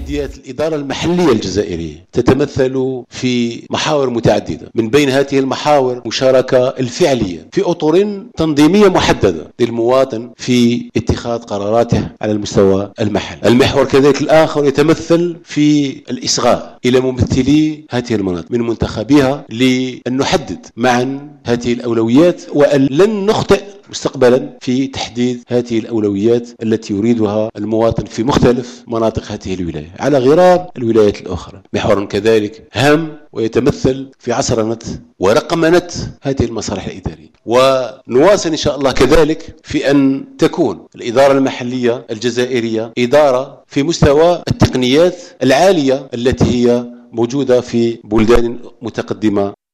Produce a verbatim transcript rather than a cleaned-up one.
تحديات الإدارة المحلية الجزائرية تتمثل في محاور متعددة، من بين هذه المحاور مشاركة الفعلية في أطر تنظيمية محددة للمواطن في اتخاذ قراراته على المستوى المحلي. المحور كذلك الآخر يتمثل في الإصغاء إلى ممثلي هذه المناطق من منتخبيها لأن نحدد معا هذه الأولويات، وأن لن نخطئ مستقبلا في تحديد هذه الأولويات التي يريدها المواطن في مختلف مناطق هذه الولاية على غرار الولايات الأخرى. محور كذلك هام ويتمثل في عصرنة ورقمنة هذه المصالح الإدارية، ونواصل إن شاء الله كذلك في أن تكون الإدارة المحلية الجزائرية إدارة في مستوى التقنيات العالية التي هي موجودة في بلدان متقدمة